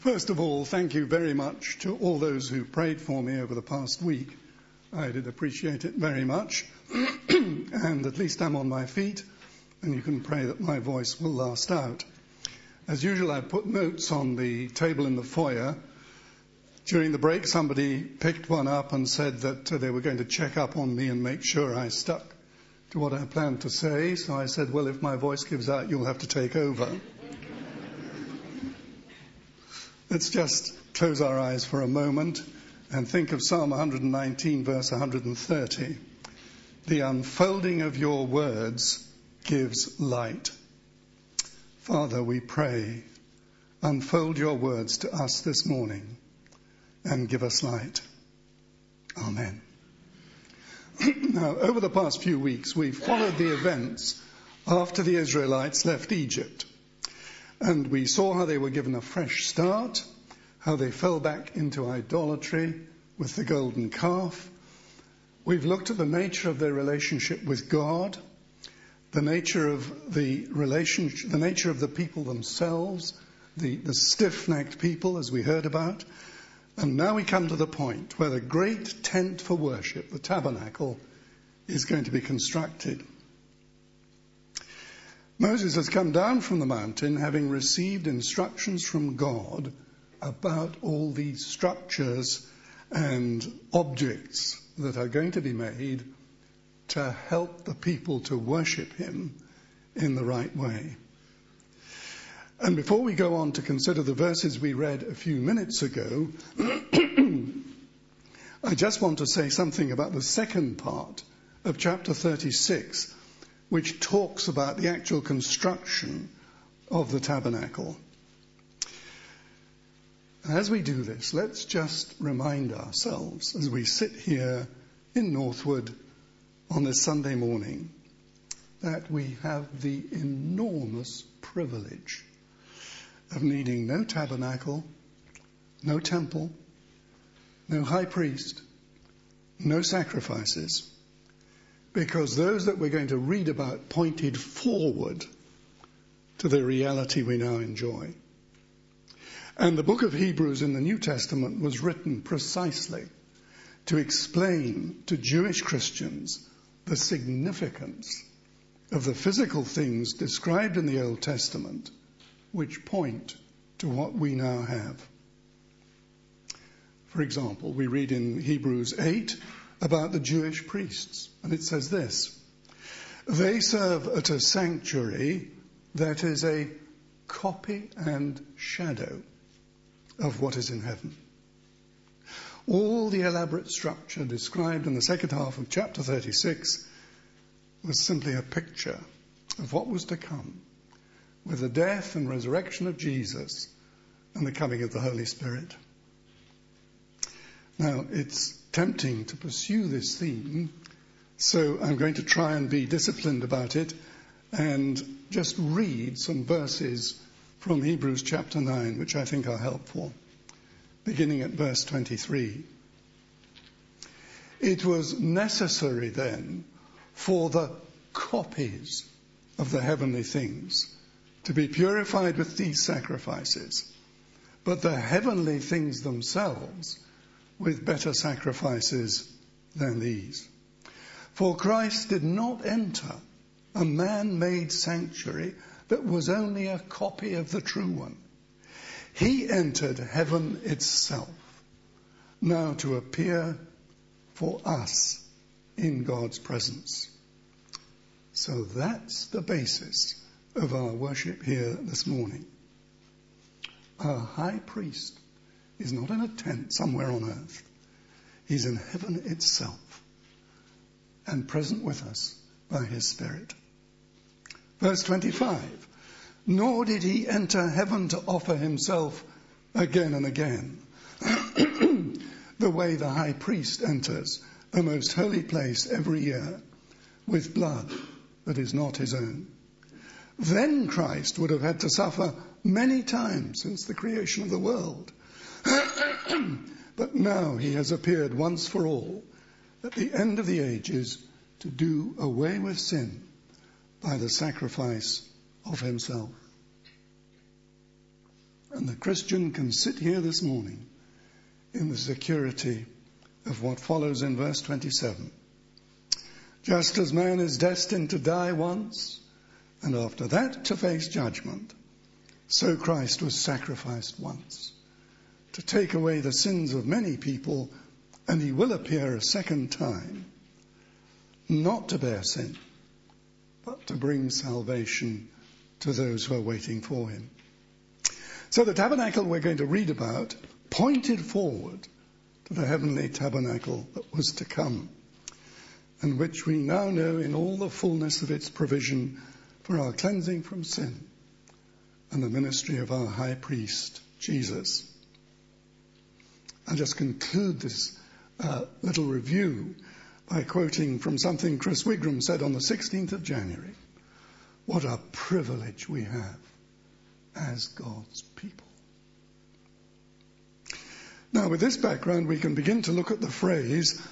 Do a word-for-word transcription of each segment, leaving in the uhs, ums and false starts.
First of all, thank you very much to all those who prayed for me over the past week. I did appreciate it very much. And at least I'm on my feet, and you can pray that my voice will last out. As usual, I put notes on the table in the foyer. During the break, somebody picked one up and said that uh, they were going to check up on me and make sure I stuck to what I planned to say. So I said, well, if my voice gives out, you'll have to take over. Let's just close our eyes for a moment and think of Psalm one nineteen, verse one thirty. The unfolding of your words gives light. Father, we pray, unfold your words to us this morning and give us light. Amen. Now, over the past few weeks, we've followed the events after the Israelites left Egypt. And we saw how they were given a fresh start, how they fell back into idolatry with the golden calf. We've looked at the nature of their relationship with God, the nature of the relationship, the nature of the people themselves, the, the stiff-necked people, as we heard about. And now we come to the point where the great tent for worship, the tabernacle, is going to be constructed. Moses has come down from the mountain having received instructions from God about all these structures and objects that are going to be made to help the people to worship him in the right way. And before we go on to consider the verses we read a few minutes ago, I just want to say something about the second part of chapter thirty-six, which talks about the actual construction of the tabernacle. As we do this, let's just remind ourselves as we sit here in Northwood on this Sunday morning that we have the enormous privilege of needing no tabernacle, no temple, no high priest, no sacrifices, because those that we're going to read about pointed forward to the reality we now enjoy. And the book of Hebrews in the New Testament was written precisely to explain to Jewish Christians the significance of the physical things described in the Old Testament, which point to what we now have. For example, we read in Hebrews eight about the Jewish priests, and it says this: they serve at a sanctuary that is a copy and shadow of what is in heaven. All the elaborate structure described in the second half of chapter thirty-six was simply a picture of what was to come with the death and resurrection of Jesus and the coming of the Holy Spirit. Now, it's tempting to pursue this theme, so I'm going to try and be disciplined about it and just read some verses from Hebrews chapter nine, which I think are helpful, beginning at verse twenty-three. It was necessary then for the copies of the heavenly things to be purified with these sacrifices, but the heavenly things themselves with better sacrifices than these. For Christ did not enter a man-made sanctuary that was only a copy of the true one. He entered heaven itself, now to appear for us in God's presence. So that's the basis of our worship here this morning. Our high priest is not in a tent somewhere on earth. He's in heaven itself and present with us by his Spirit. Verse twenty-five, nor did he enter heaven to offer himself again and again, the way the high priest enters the most holy place every year with blood that is not his own. Then Christ would have had to suffer many times since the creation of the world. But now he has appeared once for all at the end of the ages to do away with sin by the sacrifice of himself. And the Christian can sit here this morning in the security of what follows in verse twenty-seven. Just as man is destined to die once, and after that to face judgment, so Christ was sacrificed once to take away the sins of many people, and he will appear a second time, not to bear sin, but to bring salvation to those who are waiting for him. So the tabernacle we're going to read about pointed forward to the heavenly tabernacle that was to come, and which we now know in all the fullness of its provision for our cleansing from sin and the ministry of our high priest, Jesus. I'll just conclude this uh, little review by quoting from something Chris Wigram said on the sixteenth of January. What a privilege we have as God's people. Now, with this background, we can begin to look at the phrase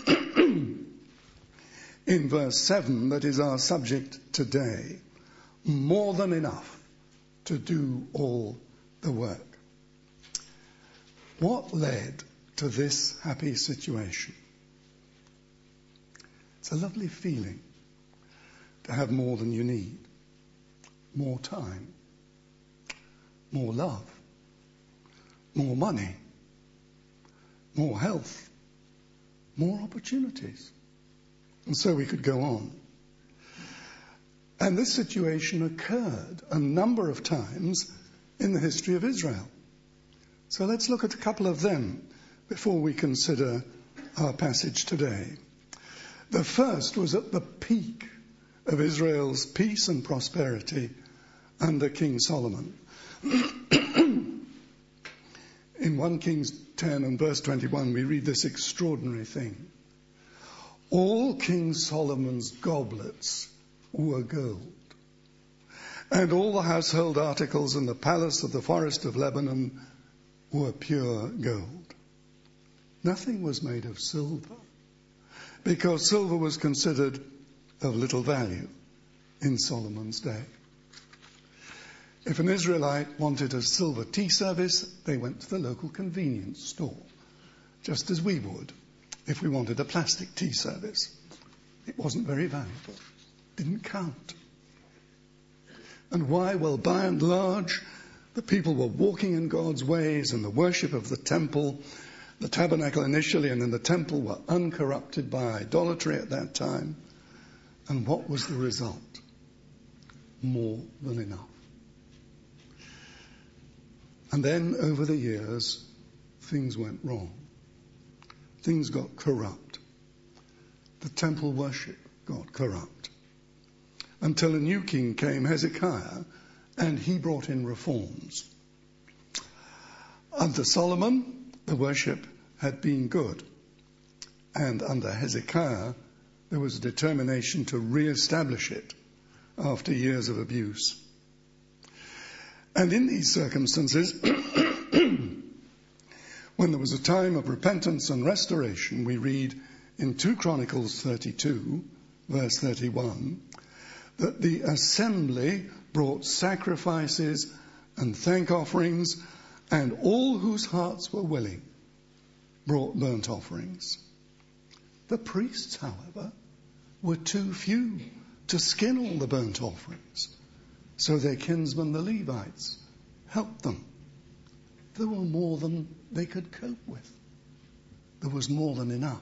in verse seven that is our subject today. More than enough to do all the work. What led to this happy situation? It's a lovely feeling to have more than you need. More time. More love. More money. More health. More opportunities. And so we could go on. And this situation occurred a number of times in the history of Israel. So let's look at a couple of them before we consider our passage today. The first was at the peak of Israel's peace and prosperity under King Solomon. In First Kings ten and verse twenty-one, we read this extraordinary thing. All King Solomon's goblets were gold, and all the household articles in the palace of the forest of Lebanon were pure gold. Nothing was made of silver, because silver was considered of little value in Solomon's day. If an Israelite wanted a silver tea service, they went to the local convenience store, just as we would if we wanted a plastic tea service. It wasn't very valuable. Didn't count. And why? Well, by and large, the people were walking in God's ways, and the worship of the temple, the tabernacle initially and then the temple, were uncorrupted by idolatry at that time. And what was the result? More than enough. And then over the years, things went wrong. Things got corrupt. The temple worship got corrupt. Until a new king came, Hezekiah, and he brought in reforms. Under Solomon, the worship had been good. And under Hezekiah, there was a determination to re-establish it after years of abuse. And in these circumstances, when there was a time of repentance and restoration, we read in Second Chronicles thirty-two, verse thirty-one, that the assembly brought sacrifices and thank offerings, and all whose hearts were willing brought burnt offerings. The priests, however, were too few to skin all the burnt offerings, so their kinsmen, the Levites, helped them. There were more than they could cope with. There was more than enough.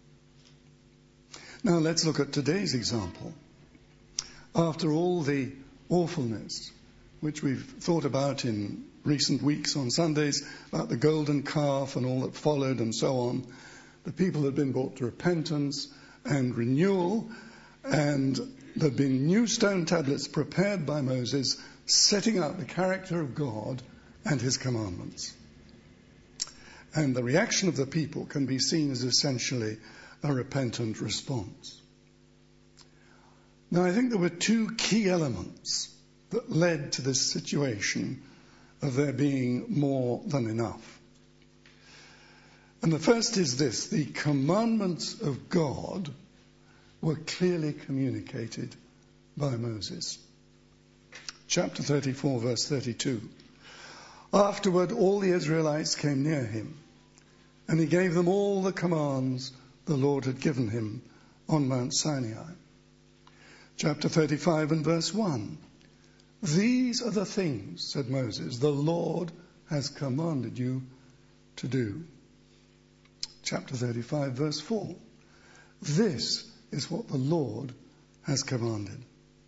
Now let's look at today's example. After all the awfulness which we've thought about in recent weeks on Sundays, about the golden calf and all that followed and so on, the people had been brought to repentance and renewal, and there had been new stone tablets prepared by Moses, setting out the character of God and his commandments. And the reaction of the people can be seen as essentially a repentant response. Now, I think there were two key elements that led to this situation of there being more than enough. And the first is this: the commandments of God were clearly communicated by Moses. Chapter thirty-four, verse thirty-two. Afterward, all the Israelites came near him, and he gave them all the commands the Lord had given him on Mount Sinai. Chapter thirty-five and verse one. These are the things, said Moses, the Lord has commanded you to do. Chapter thirty-five, verse four. This is what the Lord has commanded.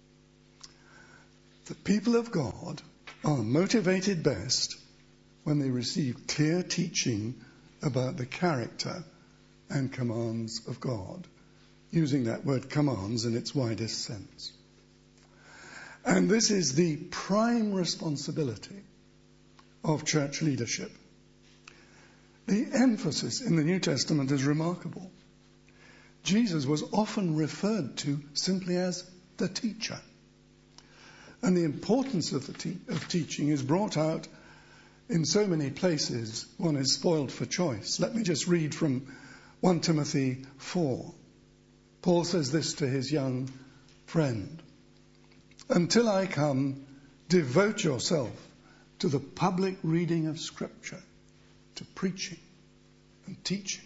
The people of God are motivated best when they receive clear teaching about the character and commands of God, using that word commands in its widest sense. And this is the prime responsibility of church leadership. The emphasis in the New Testament is remarkable. Jesus was often referred to simply as the teacher. And the importance of, the te- of teaching is brought out in so many places, one is spoiled for choice. Let me just read from First Timothy four. Paul says this to his young friend. Until I come, devote yourself to the public reading of Scripture, to preaching and teaching.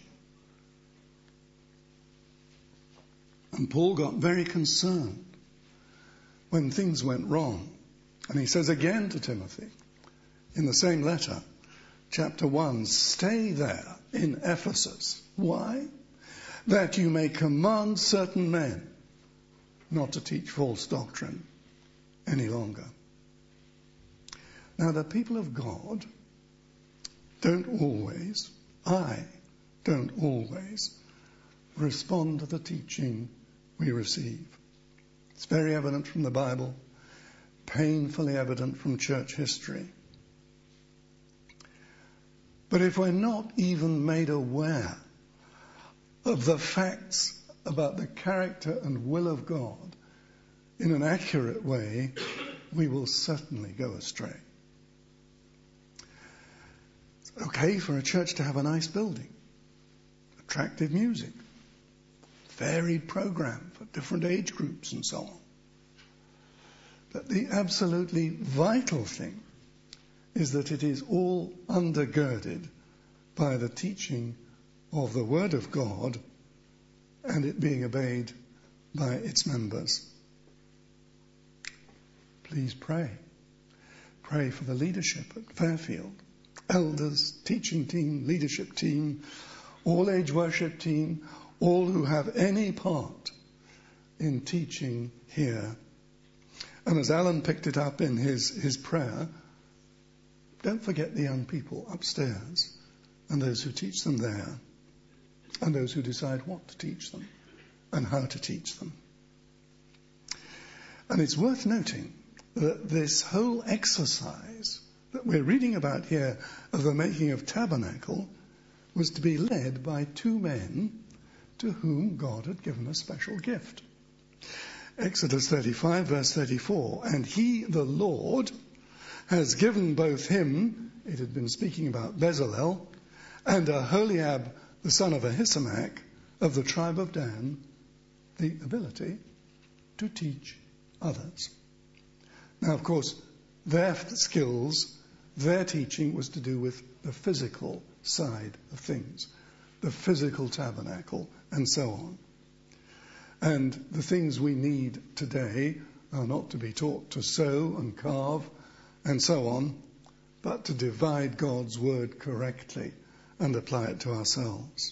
And Paul got very concerned when things went wrong. And he says again to Timothy, in the same letter, chapter one, stay there in Ephesus. Why? That you may command certain men not to teach false doctrine any longer. Now, the people of God don't always, I don't always, respond to the teaching we receive. It's very evident from the Bible, painfully evident from church history. But if we're not even made aware of the facts about the character and will of God in an accurate way, we will certainly go astray. It's okay for a church to have a nice building, attractive music, varied program for different age groups and so on. But the absolutely vital thing is that it is all undergirded by the teaching of the Word of God and it being obeyed by its members. Please pray. Pray for the leadership at Fairfield, elders, teaching team, leadership team, all age worship team, all who have any part in teaching here. And as Alan picked it up in his, his prayer, don't forget the young people upstairs and those who teach them there and those who decide what to teach them and how to teach them. And it's worth noting that this whole exercise that we're reading about here of the making of tabernacle was to be led by two men to whom God had given a special gift. Exodus thirty-five, verse thirty-four, and he, the Lord, has given both him, it had been speaking about Bezalel, and Aholiab, the son of Ahisamach, of the tribe of Dan, the ability to teach others. Now, of course, their skills, their teaching was to do with the physical side of things, the physical tabernacle, and so on. And the things we need today are not to be taught to sew and carve and so on, but to divide God's word correctly and apply it to ourselves.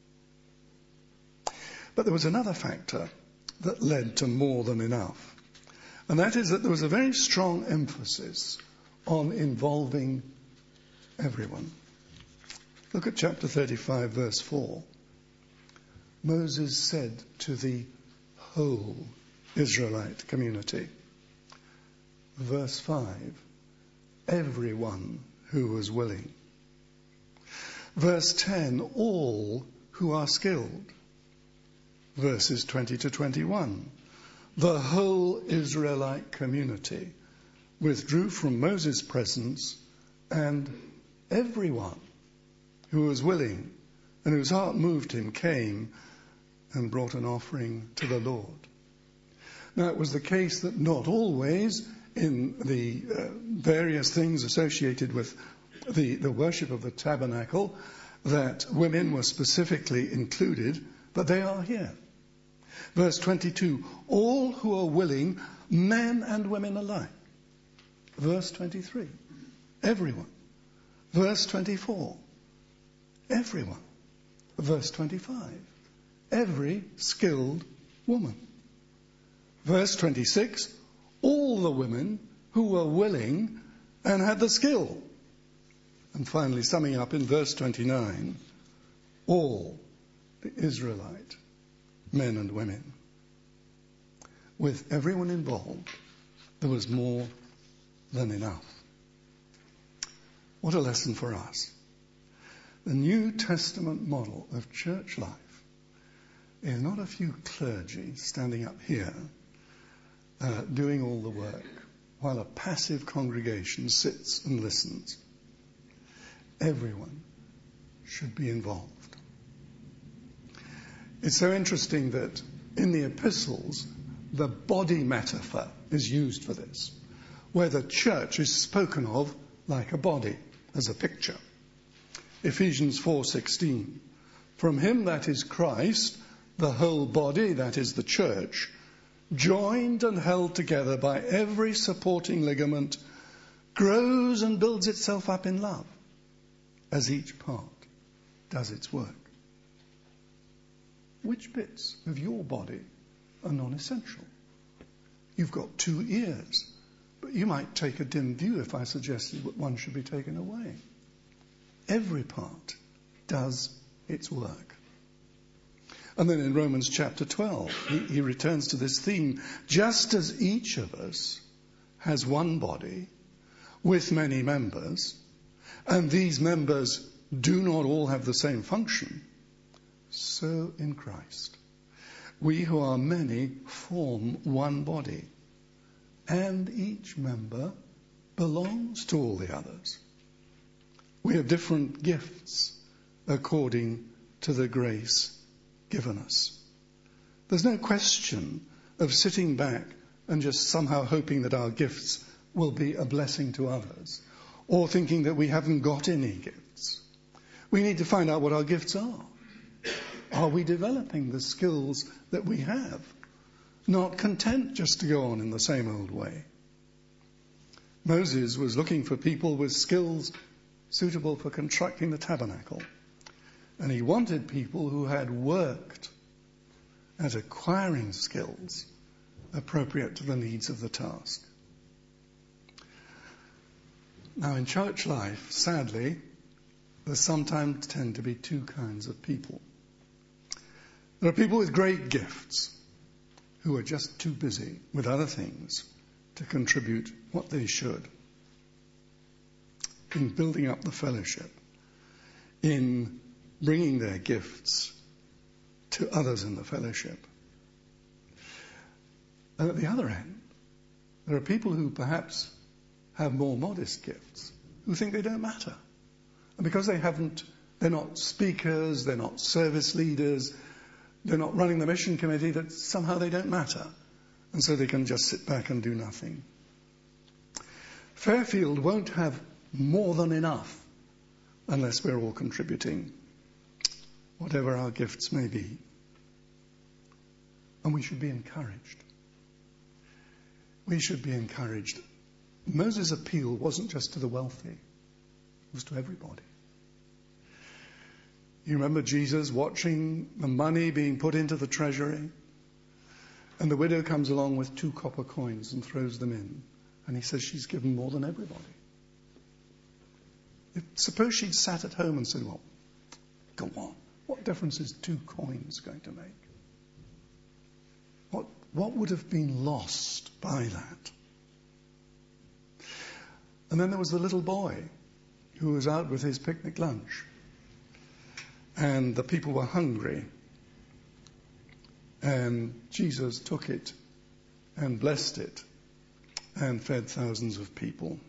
But there was another factor that led to more than enough. And that is that there was a very strong emphasis on involving everyone. Look at chapter thirty-five, verse four. Moses said to the whole Israelite community, verse five, everyone who was willing. Verse ten, all who are skilled. Verses twenty to twenty-one, the whole Israelite community withdrew from Moses' presence, and everyone who was willing and whose heart moved him came and brought an offering to the Lord. Now, it was the case that not always in the uh, various things associated with the, the worship of the tabernacle that women were specifically included, but they are here. Verse twenty-two, all who are willing, men and women alike. Verse twenty-three, everyone. Verse twenty-four, everyone. Verse twenty-five, every skilled woman. Verse twenty-six, all the women who were willing and had the skill. And finally, summing up in verse twenty-nine, all the Israelite men and women. With everyone involved, there was more than enough. What a lesson for us. The New Testament model of church life is not a few clergy standing up here uh, doing all the work while a passive congregation sits and listens. Everyone should be involved. It's so interesting that in the epistles, the body metaphor is used for this, where the church is spoken of like a body, as a picture. Ephesians four sixteen, from him, that is Christ, the whole body, that is the church, joined and held together by every supporting ligament, grows and builds itself up in love, as each part does its work. Which bits of your body are non-essential? You've got two ears, but you might take a dim view if I suggested that one should be taken away. Every part does its work. And then in Romans chapter twelve, he, he returns to this theme. Just as each of us has one body with many members, and these members do not all have the same function, so in Christ, we who are many form one body, and each member belongs to all the others. We have different gifts according to the grace given us. There's no question of sitting back and just somehow hoping that our gifts will be a blessing to others, or thinking that we haven't got any gifts. We need to find out what our gifts are. Are we developing the skills that we have? Not content just to go on in the same old way. Moses was looking for people with skills suitable for constructing the tabernacle. And he wanted people who had worked at acquiring skills appropriate to the needs of the task. Now in church life, sadly, there sometimes tend to be two kinds of people. There are people with great gifts who are just too busy with other things to contribute what they should in building up the fellowship, in bringing their gifts to others in the fellowship. And at the other end, there are people who perhaps have more modest gifts, who think they don't matter. And because they haven't, they're not speakers, they're not service leaders, they're not running the mission committee, that somehow they don't matter. And so they can just sit back and do nothing. Fairfield won't have more than enough unless we're all contributing, whatever our gifts may be. And we should be encouraged. We should be encouraged. Moses' appeal wasn't just to the wealthy, it was to everybody. You remember Jesus watching the money being put into the treasury, and the widow comes along with two copper coins and throws them in, and he says she's given more than everybody. If, suppose she'd sat at home and said, well, go on, what difference is two coins going to make? What, what would have been lost by that? And then there was the little boy who was out with his picnic lunch. And the people were hungry. And Jesus took it and blessed it and fed thousands of people.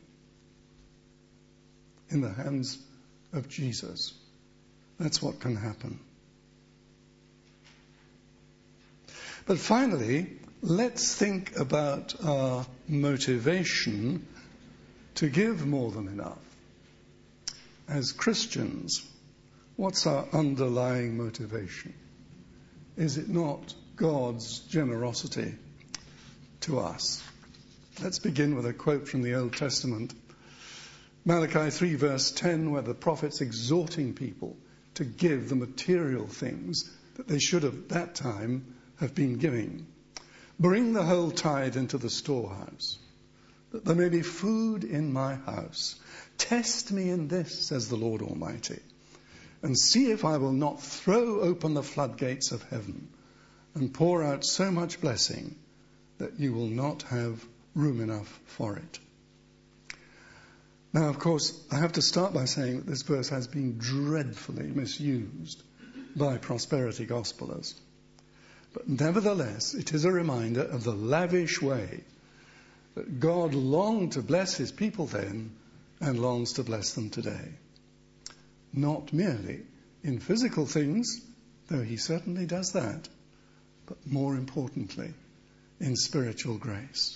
In the hands of Jesus, that's what can happen. But finally, let's think about our motivation to give more than enough. As Christians, what's our underlying motivation? Is it not God's generosity to us? Let's begin with a quote from the Old Testament. Malachi three verse ten, where the prophet's exhorting people to give the material things that they should have at that time have been giving. Bring the whole tithe into the storehouse, that there may be food in my house. Test me in this, says the Lord Almighty, and see if I will not throw open the floodgates of heaven and pour out so much blessing that you will not have room enough for it. Now, of course, I have to start by saying that this verse has been dreadfully misused by prosperity gospelers. But nevertheless, it is a reminder of the lavish way that God longed to bless his people then and longs to bless them today. Not merely in physical things, though he certainly does that, but more importantly, in spiritual grace.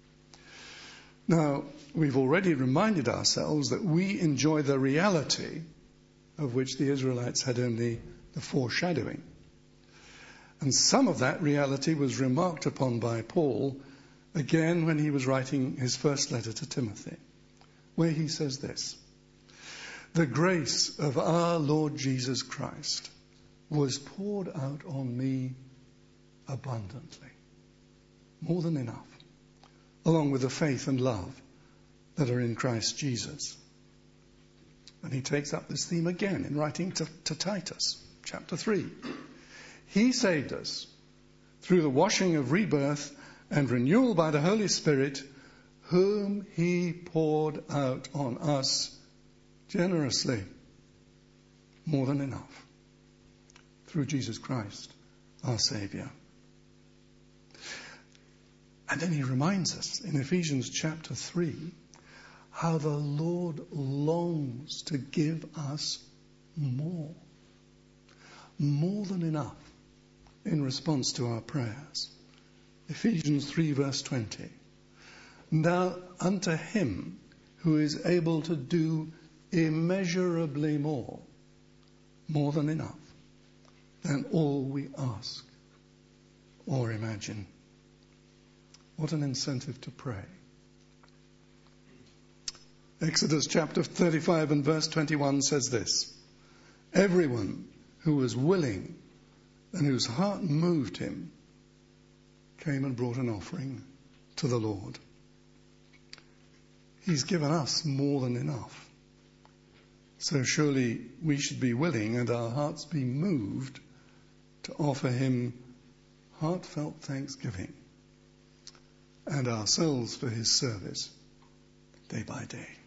Now, we've already reminded ourselves that we enjoy the reality of which the Israelites had only the foreshadowing. And some of that reality was remarked upon by Paul again when he was writing his first letter to Timothy, where he says this: the grace of our Lord Jesus Christ was poured out on me abundantly, more than enough, along with the faith and love that are in Christ Jesus. And he takes up this theme again in writing to, to Titus, chapter three. He saved us through the washing of rebirth and renewal by the Holy Spirit, whom he poured out on us generously, more than enough, through Jesus Christ, our Saviour. And then he reminds us in Ephesians chapter three how the Lord longs to give us more, more than enough in response to our prayers. Ephesians three verse twenty. Now unto him who is able to do immeasurably more, more than enough, than all we ask or imagine. What an incentive to pray. Exodus chapter thirty-five and verse twenty-one says this: everyone who was willing and whose heart moved him came and brought an offering to the Lord. He's given us more than enough. So surely we should be willing and our hearts be moved to offer him heartfelt thanksgiving and ourselves for his service day by day.